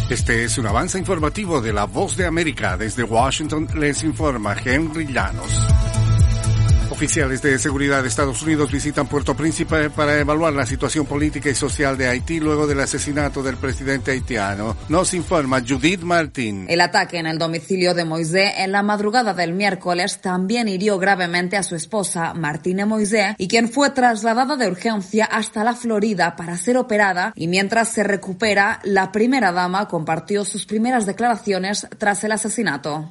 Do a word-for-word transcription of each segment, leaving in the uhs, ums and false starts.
Este es un avance informativo de La Voz de América. Desde Washington les informa Henry Llanos. Oficiales de seguridad de Estados Unidos visitan Puerto Príncipe para evaluar la situación política y social de Haití luego del asesinato del presidente haitiano. Nos informa Judith Martín. El ataque en el domicilio de Moisés en la madrugada del miércoles también hirió gravemente a su esposa, Martine Moisés, y quien fue trasladada de urgencia hasta la Florida para ser operada, y mientras se recupera, la primera dama compartió sus primeras declaraciones tras el asesinato.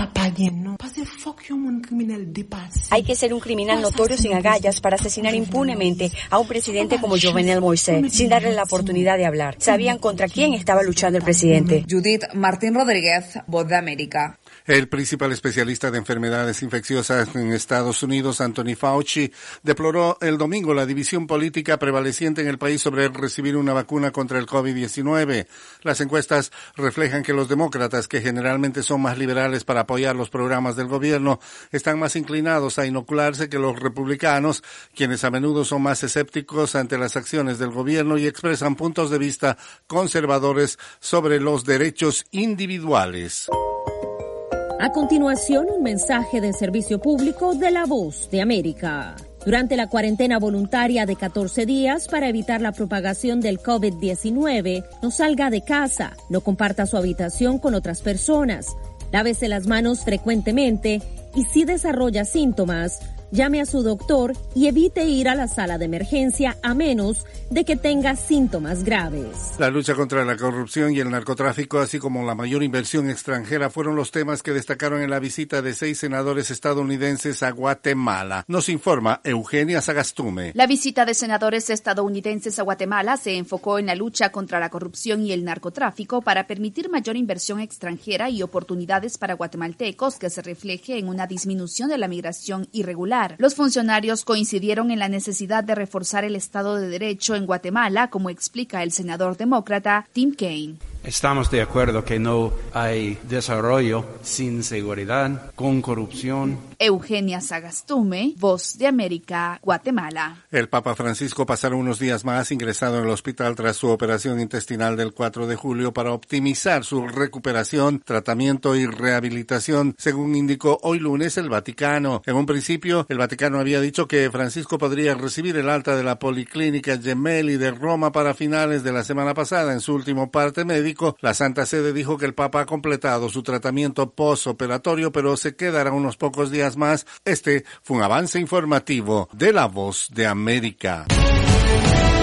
Hay que ser un criminal notorio sin agallas para asesinar impunemente a un presidente como Jovenel Moisés, sin darle la oportunidad de hablar. Sabían contra quién estaba luchando el presidente. Judith Martín Rodríguez, Voz de América. El principal especialista de enfermedades infecciosas en Estados Unidos, Anthony Fauci, deploró el domingo la división política prevaleciente en el país sobre recibir una vacuna contra el COVID diecinueve. Las encuestas reflejan que los demócratas, que generalmente son más liberales para apoyar los programas del gobierno, están más inclinados a inocularse que los republicanos, quienes a menudo son más escépticos ante las acciones del gobierno y expresan puntos de vista conservadores sobre los derechos individuales. A continuación, un mensaje de servicio público de La Voz de América. Durante la cuarentena voluntaria de catorce días para evitar la propagación del COVID diecinueve, no salga de casa, no comparta su habitación con otras personas, lávese las manos frecuentemente y si desarrolla síntomas, llame a su doctor y evite ir a la sala de emergencia a menos de que tenga síntomas graves. La lucha contra la corrupción y el narcotráfico, así como la mayor inversión extranjera, fueron los temas que destacaron en la visita de seis senadores estadounidenses a Guatemala. Nos informa Eugenia Sagastume. La visita de senadores estadounidenses a Guatemala se enfocó en la lucha contra la corrupción y el narcotráfico para permitir mayor inversión extranjera y oportunidades para guatemaltecos que se refleje en una disminución de la migración irregular. Los funcionarios coincidieron en la necesidad de reforzar el Estado de Derecho en Guatemala, como explica el senador demócrata Tim Kaine. Estamos de acuerdo que no hay desarrollo sin seguridad, con corrupción. Eugenia Sagastume, Voz de América, Guatemala. El Papa Francisco pasará unos días más ingresado en el hospital tras su operación intestinal del cuatro de julio para optimizar su recuperación, tratamiento y rehabilitación, según indicó hoy lunes el Vaticano. En un principio, el Vaticano había dicho que Francisco podría recibir el alta de la Policlínica Gemelli de Roma para finales de la semana pasada. En su último parte médico, la Santa Sede dijo que el Papa ha completado su tratamiento postoperatorio, pero se quedará unos pocos días más. Este fue un avance informativo de La Voz de América.